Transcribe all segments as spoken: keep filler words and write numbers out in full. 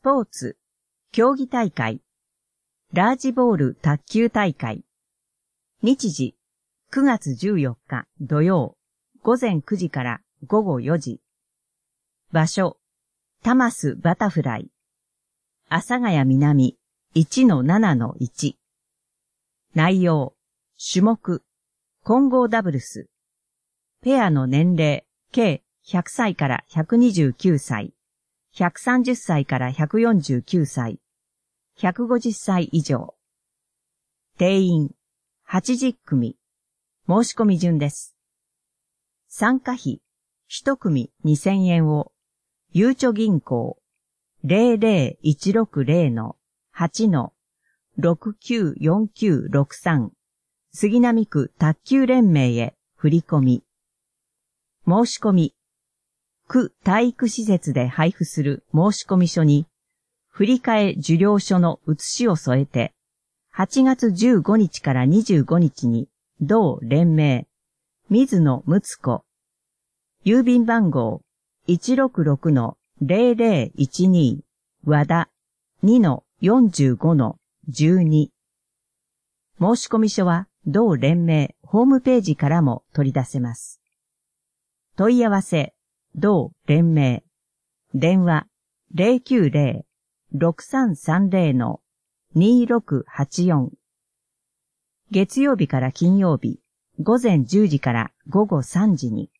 ポーツ、競技大会、ラージボール卓球大会。日時、くがつじゅうよっか土曜、午前くじから午後よじ。場所、タマスバタフライ。阿佐ヶ谷南 いちのななのいち。内容、種目、混合ダブルス。ペアの年齢、計ひゃくさいからひゃくにじゅうきゅうさい、ひゃくさんじゅっさいからひゃくよんじゅうきゅうさい、ひゃくごじゅっさい以上。定員、はちじゅっくみ。申し込み順です。参加費、いちくみにせんえんを、ゆうちょ銀行 ゼロゼロいちろくゼロのはちのろくきゅうよんきゅうろくさん 杉並区卓球連盟へ振り込み。申し込み。区体育施設で配布する申込書に、振替受領書の写しを添えて、はちがつじゅうごにちからにじゅうごにちに、同連盟、水野睦子、郵便番号 いちろくろくのゼロゼロいちに 和田 にのよんじゅうごのじゅうに。申込書は同連盟ホームページからも取り出せます。問い合わせ、同連盟、電話 ゼロきゅうゼロ ろくさんさんゼロのにろくはちよん。月曜日から金曜日、午前じゅうじから午後さんじに。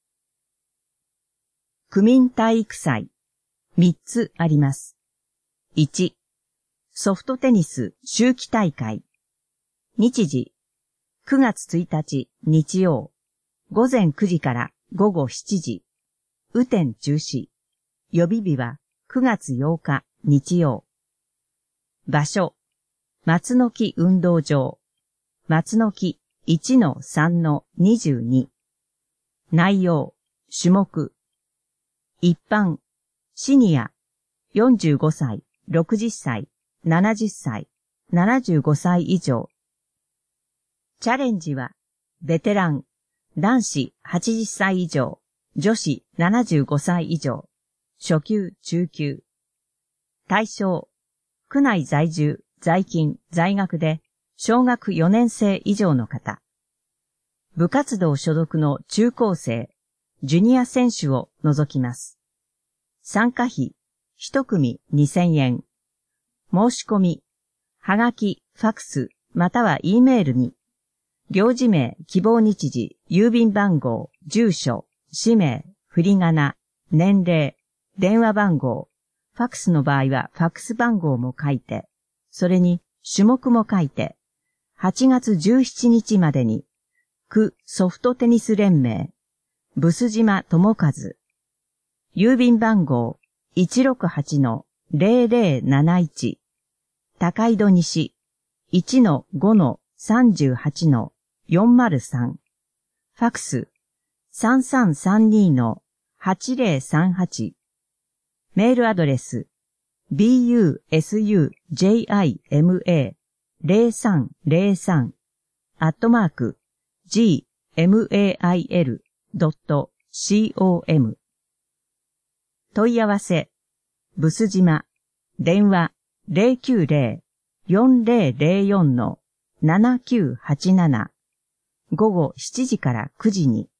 区民体育祭、みっつあります。いち、ソフトテニス秋季大会。日時、くがつついたち日曜、午前くじから午後しちじ。雨天中止。予備日はくがつようか日曜。場所、松の木運動場。松の木 いちのさんのにじゅうに。内容、種目。一般、シニア、よんじゅうごさい、ろくじゅっさい、ななじゅっさい、ななじゅうごさい以上。チャレンジは、ベテラン、男子はちじゅっさい以上。女子ななじゅうごさい以上、初級、中級。対象、区内在住、在勤、在学で、小学よねんせい以上の方。部活動所属の中高生、ジュニア選手を除きます。参加費、いちくみにせんえん。申し込み、はがき、ファクス、または E メールに、行事名、希望日時、郵便番号、住所、氏名、振り仮名、年齢、電話番号、ファクスの場合はファクス番号も書いて、それに種目も書いて、はちがつじゅうしちにちまでに、区ソフトテニス連盟、ブス島智和、郵便番号 いちろくはちのゼロゼロなないち、高井戸西 いちのごのさんじゅうはちのよんまるさん、ファクスさんさんさんにのはちゼロさんはち、メールアドレス ビーユーエスユージェイアイエムエーゼロさんゼロさん アットマーク ジーエムエーアイエルドットコム。 問い合わせ、ブス島、電話 ゼロきゅうゼロ よんゼロゼロよんのななきゅうはちなな、午後しちじからくじに。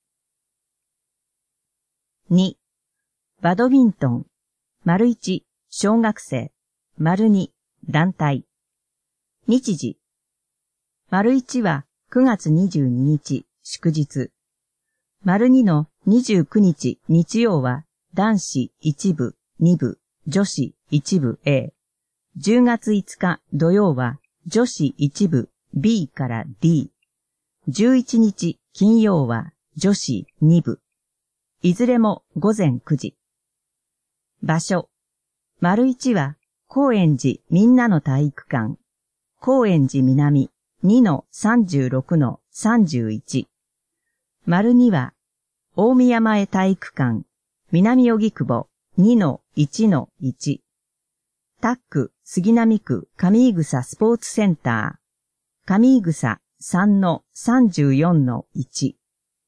に、バドミントン、丸いち、小学生、丸に、団体。日時。丸いちはくがつにじゅうににち、祝日。丸にのにじゅうくにち、日曜は、男子いちぶ、にぶ、女子いちぶ A。じゅうがついつか土曜は、女子いちぶ B から D。じゅういちにち金曜は、女子にぶ。いずれも午前くじ。場所。丸いちは、高円寺みんなの体育館。高円寺南 にのさんじゅうろくのさんじゅういち。丸には、大宮前体育館。南荻窪 にのいちのいち。タック杉並区上井草スポーツセンター。上井草さんのさんじゅうよんのいち。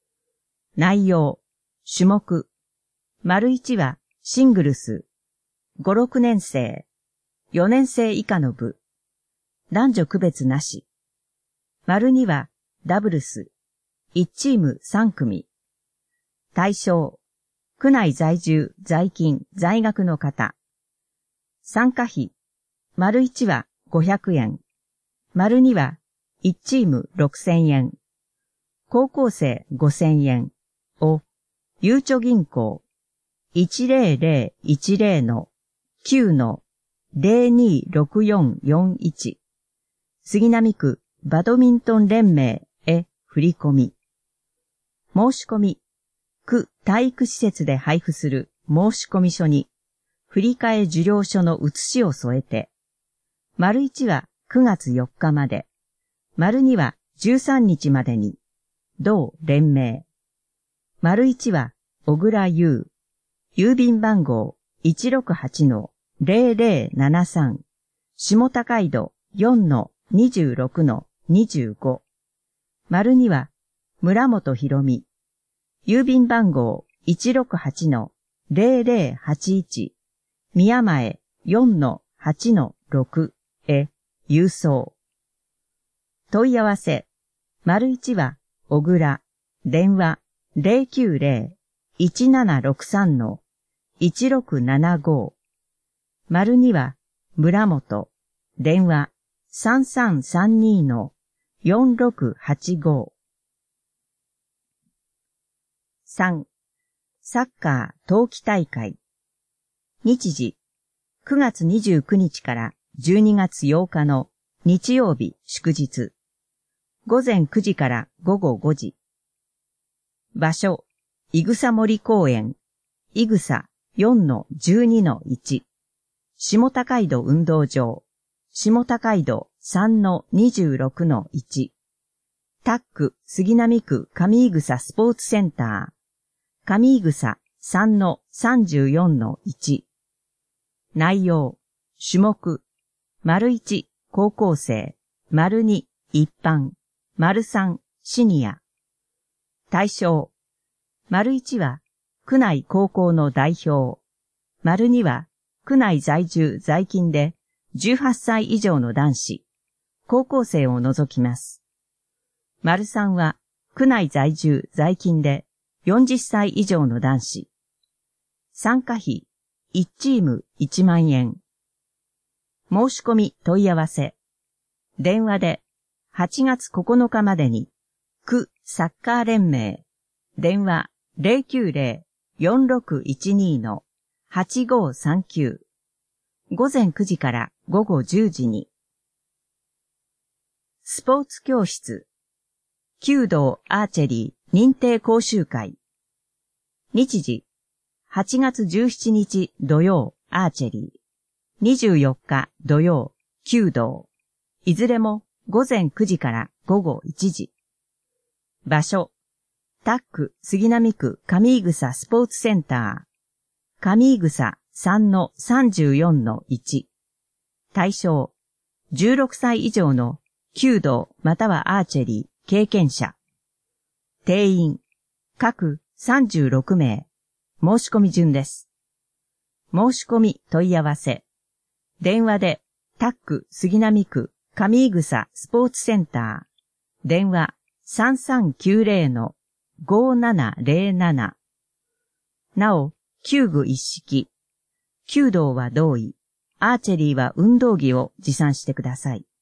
内容。種目。丸いちはシングルス。 ご、ろくねん生、よねん生以下の部、男女区別なし。丸にはダブルス、いちチームさん組。対象、区内在住、在勤、在学の方。参加費、丸いちはごひゃくえん、丸にはいちチームろくせんえん、高校生ごせんえんを、ゆうちょ銀行 いちゼロゼロいちゼロのきゅうのゼロにろくよんよんいち杉並区バドミントン連盟へ振り込み。申し込み、区体育施設で配布する申込書に振替受領書の写しを添えて、丸いちはくがつよっかまで、丸にはじゅうさんにちまでに、同連盟。丸いちは小倉優、郵便番号 いちろくはちのゼロゼロななさん、下高井戸 よんのにじゅうろくのにじゅうご。丸には村本博美、郵便番号 いちろくはちのゼロゼロはちいち、宮前 よんのはちのろく へ郵送。問い合わせ、丸いちは小倉、電話 ゼロきゅうゼロ いちななろくさんのいちろくななご。丸には村本、電話さんさんさんにのよんろくはちご。さん. サッカー冬季大会。日時、くがつにじゅうくにちからじゅうにがつようかの日曜日祝日。ごぜんくじからごごごじ。場所、いぐさ森公園、いぐさ よんのじゅうにのいち。下高井戸運動場、下高井戸 さんのにじゅうろくのいち。タック杉並区上井草スポーツセンター、上井草 さんのさんじゅうよんのいち。内容、種目、丸いち高校生、丸に一般、丸さんシニア。対象、丸いちは区内高校の代表、丸には区内在住在勤でじゅうはっさい以上の男子、高校生を除きます。丸さんは区内在住在勤でよんじゅっさい以上の男子。参加費いちチームいちまんえん。申し込み問い合わせ。電話ではちがつここのかまでに区サッカー連盟。電話 ゼロきゅうゼロ よんろくいちにのはちごさんきゅう。ごぜんくじからごごじゅうじに。スポーツ教室。弓道アーチェリー認定講習会。日時、はちがつじゅうしちにち土曜アーチェリー、にじゅうよっか土曜弓道、いずれもごぜんくじからごごいちじ。場所、タック杉並区上井草スポーツセンター、上井草 さんのさんじゅうよんのいち。対象、じゅうろくさい以上の弓道またはアーチェリー経験者。定員、各さんじゅうろくめい。申し込み順です。申し込み問い合わせ。電話でタック杉並区上井草スポーツセンター。電話さんさんきゅうゼロのごななゼロなな。なお、弓具一式。弓道は同意。アーチェリーは運動着を持参してください。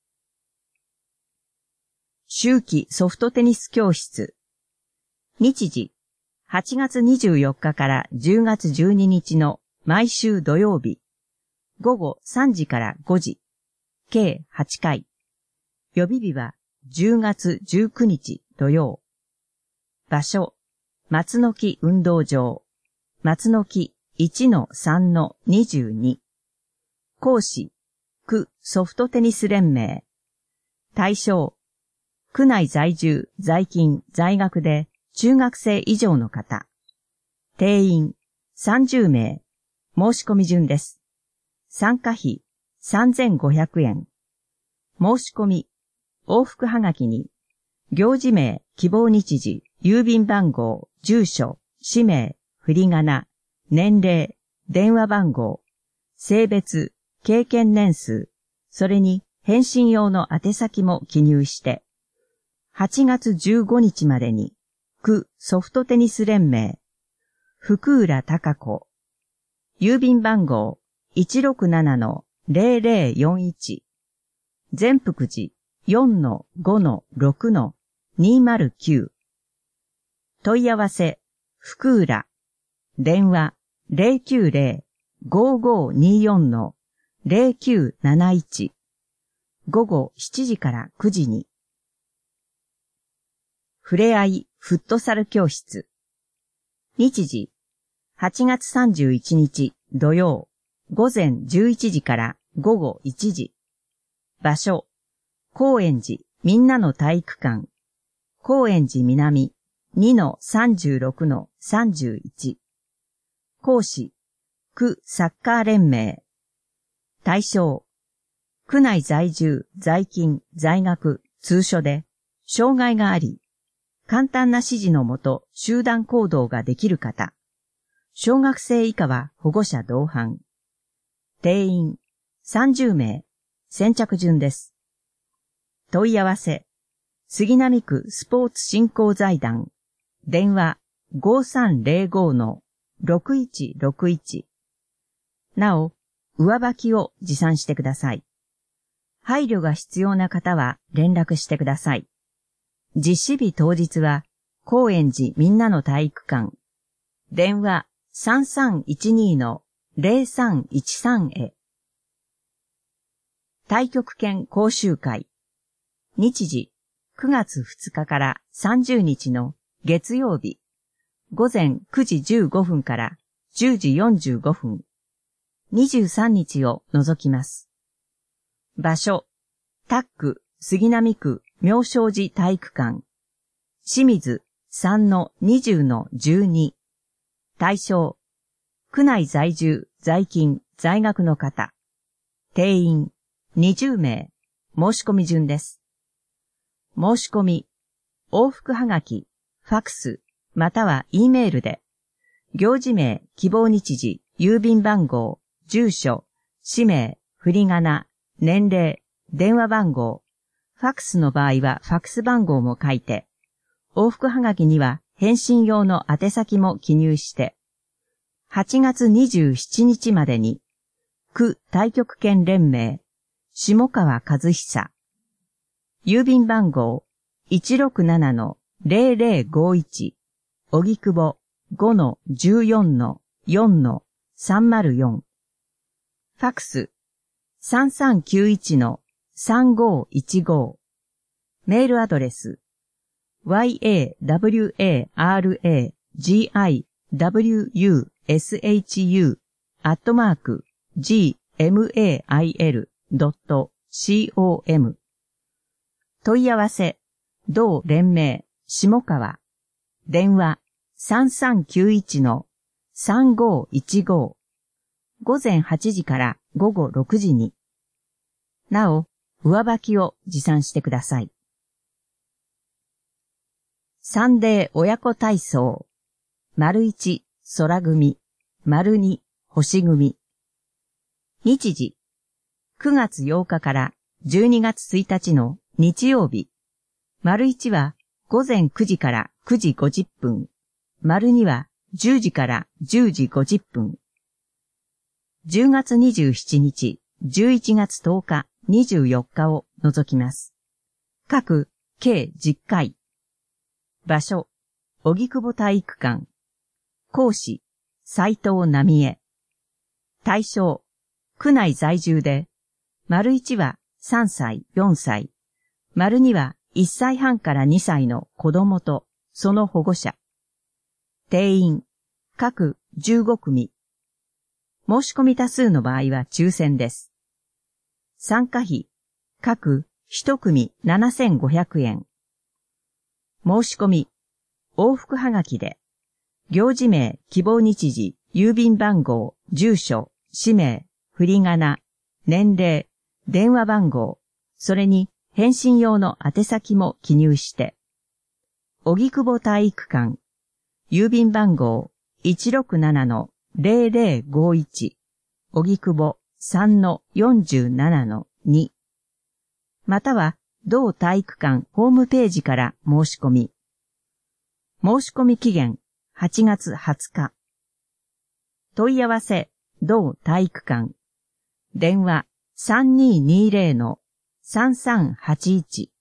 秋季ソフトテニス教室。日時、はちがつにじゅうよっかからじゅうがつじゅうににちの毎週土曜日、ごごさんじからごじ、計はちかい。予備日はじゅうがつじゅうくにち土曜。場所、松の木運動場、松の木 いちのさんのにじゅうに。講師、区ソフトテニス連盟。対象、区内在住、在勤、在学で中学生以上の方。定員さんじゅうめい。申し込み順です。参加費さんぜんごひゃくえん。申し込み、往復はがきに、行事名、希望日時、郵便番号、住所、氏名、振り仮名、年齢、電話番号、 性別、経験年数、それに返信用の宛先も記入して、はちがつじゅうごにちまでに、区ソフトテニス連盟、福浦貴子、郵便番号 いちろくななのゼロゼロよんいち、善福寺 よんのごのろくのにまるきゅう、問い合わせ、福浦、電話 ゼロきゅうゼロ ごごによんのゼロきゅうなないち、午後しちじからくじに。ふれあいフットサル教室。日時、はちがつさんじゅういちにち土曜、午前じゅういちじから午後いちじ。場所、高円寺みんなの体育館。高円寺南 にのさんじゅうろくのさんじゅういち。講師、区サッカー連盟。対象、区内在住、在勤、在学、通所で、障害があり、簡単な指示のもと集団行動ができる方。小学生以下は保護者同伴。定員さんじゅうめい。先着順です。問い合わせ。杉並区スポーツ振興財団。電話 ごさんゼロごのろくいちろくいち。なお、上履きを持参してください。配慮が必要な方は連絡してください。実施日当日は、高円寺みんなの体育館。電話さんさんいちにのゼロさんいちさんへ。太極拳講習会。日時、くがつふつかからさんじゅうにちの月曜日。午前くじじゅうごふんからじゅうじよんじゅうごふん。にじゅうさんにちを除きます。場所、タック杉並区妙正寺体育館。清水さんのにじゅうのじゅうに。対象、区内在住、在勤、在学の方。定員にじゅうめい。申し込み順です。申し込み、往復はがき、ファクス、または E メールで、行事名、希望日時、郵便番号、住所、氏名、振り仮名、年齢、電話番号、ファクスの場合はファクス番号も書いて、往復はがきには返信用の宛先も記入して、はちがつにじゅうしちにちまでに、区太極拳連盟、下川和久、郵便番号 いちろくななのゼロゼロごいち、荻窪 ごのじゅうよんのよんのさんまるよん。ファクスさんさんきゅういちのさんごいちご。メールアドレス ワイエーダブリューエーアールエージーアイダブリューユーエスエイチユー アットマーク ジーエムエーアイエルドットコム。問い合わせ、同連盟、下川。電話さんさんきゅういちのさんごいちご。午前はちじから午後ろくじに。なお、上履きを持参してください。サンデー親子体操。丸一、空組。丸二、星組。日時、くがつようかからじゅうにがつついたちの日曜日。丸一は午前くじからくじごじゅっぷん。丸二はじゅうじからじゅうじごじゅっぷん。じゅうがつにじゅうしちにち、じゅういちがつとおか、にじゅうよっかを除きます。各計じゅっかい。場所、荻窪体育館。講師、斉藤奈美恵。対象、区内在住で、丸一はさんさい、よんさい、丸二はいっさいはんからにさいの子供とその保護者。定員、各じゅうごくみ。申し込み多数の場合は抽選です。参加費、各いちくみななせんごひゃくえん。申し込み、往復はがきで、行事名、希望日時、郵便番号、住所、氏名、振り仮名、年齢、電話番号、それに返信用の宛先も記入して、荻窪体育館、郵便番号 いちろくななのゼロゼロごいち、 荻窪 さんのよんじゅうななのに または同体育館ホームページから申し込み。申し込み期限はちがつはつか。問い合わせ同体育館。電話 さんにーにーぜろのさんさんはちいち。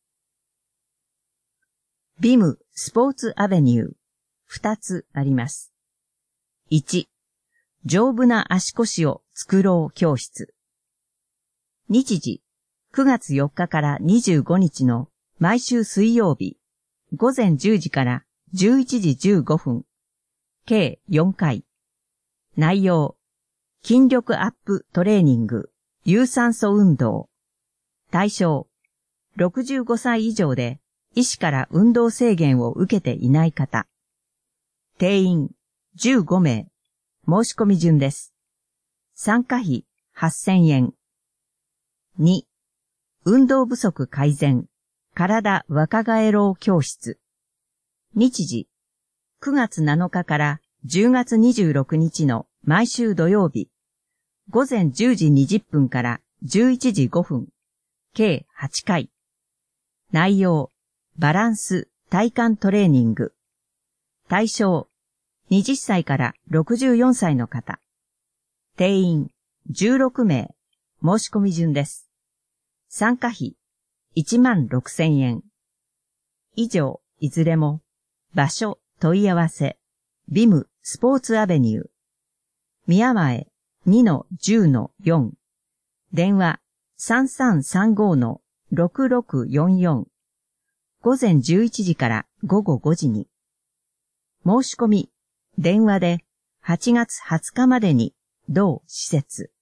ビムスポーツアベニューふたつあります。いち、丈夫な足腰を作ろう教室。日時くがつよっかからにじゅうごにちの毎週水曜日、午前じゅうじからじゅういちじじゅうごふん、計よんかい。内容、筋力アップトレーニング、有酸素運動。対象、ろくじゅうごさい以上で医師から運動制限を受けていない方。定員じゅうごめい。申し込み順です。参加費はっせんえん。に、運動不足改善、体若返ろう教室。日時、くがつなのかからじゅうがつにじゅうろくにちの毎週土曜日、午前じゅうじにじゅっぷんからじゅういちじごふん、計はちかい。内容、バランス、体幹トレーニング。対象、はたちからろくじゅうよんさいの方。定員、じゅうろくめい。申し込み順です。参加費、いちまんろくせんえん。以上、いずれも、場所、問い合わせ、ビムスポーツアベニュー。宮前 にのじゅうのよん。電話 さんさんさんごのろくろくよんよん。午前じゅういちじからごごごじに。申し込み、電話ではちがつはつかまでに同施設。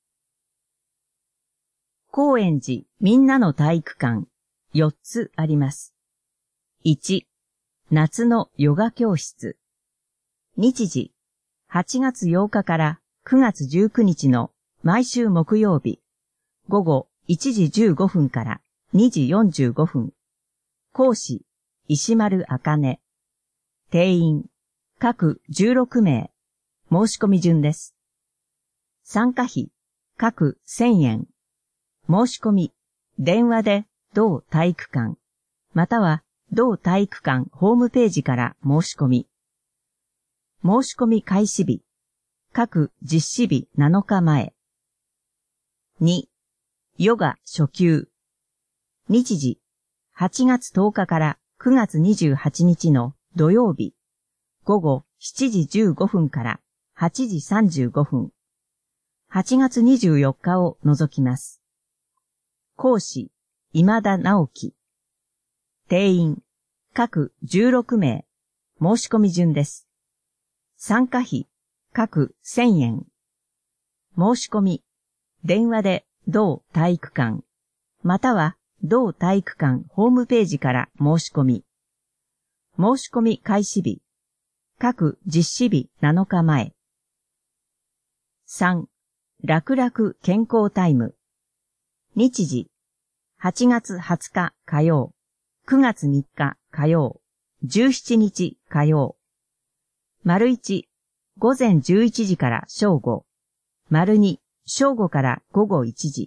高円寺みんなの体育館よっつあります。いち、夏のヨガ教室。日時、はちがつようかからくがつじゅうくにちの毎週木曜日、午後いちじじゅうごふんからにじよんじゅうごふん。講師、石丸茜。定員、各じゅうろくめい。申し込み順です。参加費、各せんえん。申し込み、電話で同体育館、または同体育館ホームページから申し込み。申し込み開始日、各実施日なのかまえ。に、ヨガ初級。日時、はちがつとおかからくがつにじゅうはちにちの土曜日、午後しちじじゅうごふんからはちじさんじゅうごふん。はちがつにじゅうよっかを除きます。講師、今田直樹。定員、各じゅうろくめい。申し込み順です。参加費、各せんえん。申し込み、電話で同体育館、または同体育館ホームページから申し込み。申し込み開始日、各実施日なのかまえ。さん、楽々健康タイム。日時、はちがつはつか火曜、くがつみっか火曜、じゅうしちにち火曜。丸いち、午前じゅういちじから正午。丸に、正午から午後いちじ。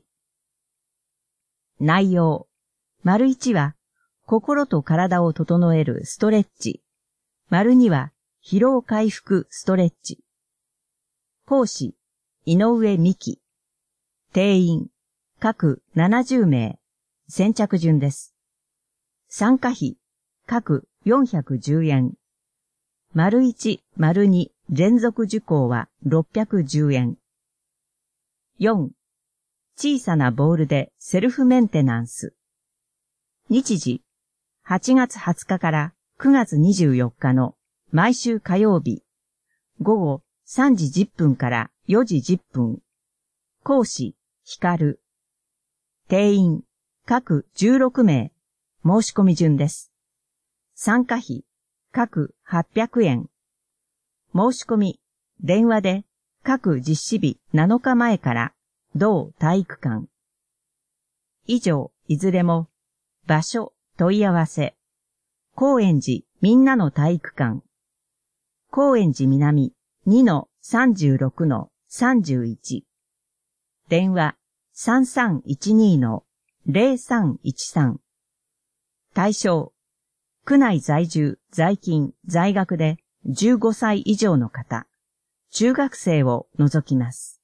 内容。丸いちは、心と体を整えるストレッチ。丸には、疲労回復ストレッチ。講師、井上美希。定員、各ななじゅうめい。先着順です。参加費、各よんひゃくじゅうえん。丸いち、丸に連続受講はろっぴゃくじゅうえん。よん、小さなボールでセルフメンテナンス。日時、はちがつはつかからくがつにじゅうよっかの毎週火曜日、午後さんじじゅっぷんからよじじゅっぷん。講師、光。定員、各じゅうろくめい。申し込み順です。参加費、各はっぴゃくえん。申し込み、電話で各実施日なのかまえから同体育館。以上、いずれも、場所、問い合わせ。高円寺みんなの体育館。高円寺南 にのさんじゅうろくのさんじゅういち。電話 さんさんいちに の ゼロさんいちさん。対象、区内在住、在勤、在学でじゅうごさい以上の方、中学生を除きます。